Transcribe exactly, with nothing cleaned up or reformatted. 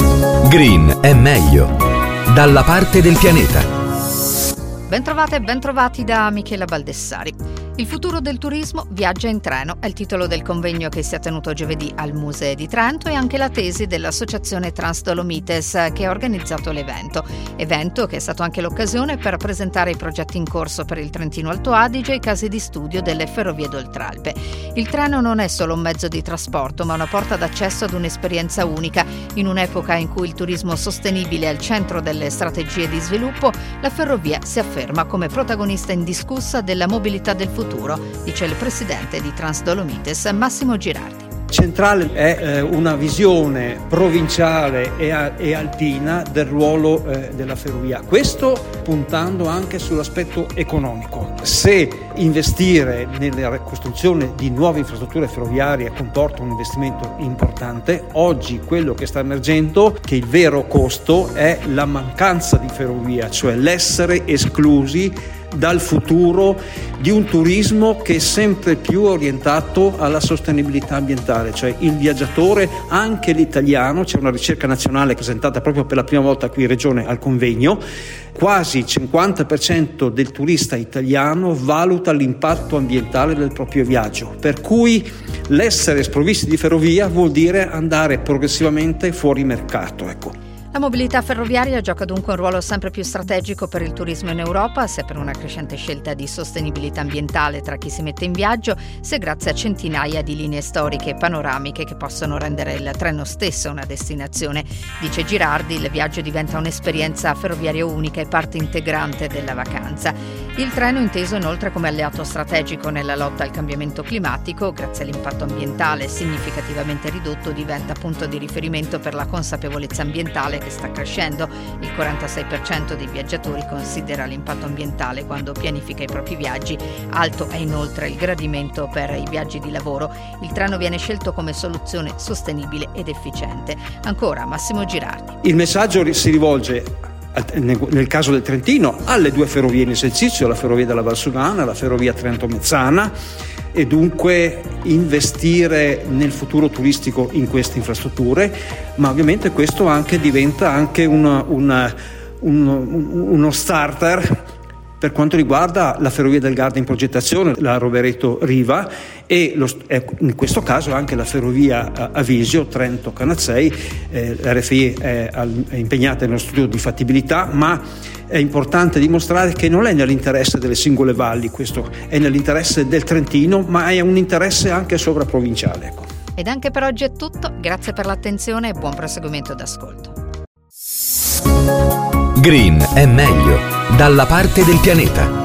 Green è meglio. Dalla parte del pianeta. Bentrovate e bentrovati da Michela Baldessari. Il futuro del turismo viaggia in treno è il titolo del convegno che si è tenuto giovedì al Museo di Trento e anche la tesi dell'associazione Transdolomites che ha organizzato l'evento. Evento che è stato anche l'occasione per presentare i progetti in corso per il Trentino Alto Adige e i casi di studio delle ferrovie d'Oltralpe. Il treno non è solo un mezzo di trasporto, ma una porta d'accesso ad un'esperienza unica. In un'epoca in cui il turismo sostenibile è al centro delle strategie di sviluppo, la ferrovia si afferma come protagonista indiscussa della mobilità del futuro, dice il presidente di Transdolomites, Massimo Girardi. Centrale è eh, una visione provinciale e, a, e alpina del ruolo eh, della ferrovia, questo puntando anche sull'aspetto economico. Se investire nella ricostruzione di nuove infrastrutture ferroviarie comporta un investimento importante, oggi quello che sta emergendo è che il vero costo è la mancanza di ferrovia, cioè l'essere esclusi dal futuro di un turismo che è sempre più orientato alla sostenibilità ambientale, cioè il viaggiatore, anche l'italiano, c'è una ricerca nazionale presentata proprio per la prima volta qui in Regione al convegno, quasi il cinquanta per cento del turista italiano valuta l'impatto ambientale del proprio viaggio, per cui l'essere sprovvisti di ferrovia vuol dire andare progressivamente fuori mercato, ecco. La mobilità ferroviaria gioca dunque un ruolo sempre più strategico per il turismo in Europa, sia per una crescente scelta di sostenibilità ambientale tra chi si mette in viaggio, sia grazie a centinaia di linee storiche e panoramiche che possono rendere il treno stesso una destinazione. Dice Girardi, il viaggio diventa un'esperienza ferroviaria unica e parte integrante della vacanza. Il treno inteso inoltre come alleato strategico nella lotta al cambiamento climatico, grazie all'impatto ambientale significativamente ridotto, diventa punto di riferimento per la consapevolezza ambientale che sta crescendo. Il quarantasei per cento dei viaggiatori considera l'impatto ambientale quando pianifica i propri viaggi. Alto è inoltre il gradimento per i viaggi di lavoro. Il treno viene scelto come soluzione sostenibile ed efficiente. Ancora Massimo Girardi. Il messaggio si rivolge, nel caso del Trentino, alle due ferrovie in esercizio, la ferrovia della Valsugana, la ferrovia Trento-Mezzana, e dunque investire nel futuro turistico in queste infrastrutture, ma ovviamente questo anche diventa anche una, una, un, uno starter per quanto riguarda la ferrovia del Garda in progettazione, la Rovereto-Riva, e lo, in questo caso anche la ferrovia Avisio Trento-Canazzei. eh, l'R F I è, è impegnata nello studio di fattibilità, ma è importante dimostrare che non è nell'interesse delle singole valli, questo è nell'interesse del Trentino, ma è un interesse anche sovraprovinciale. Ecco. Ed anche per oggi è tutto, grazie per l'attenzione e buon proseguimento d'ascolto. Green è meglio. Dalla parte del pianeta.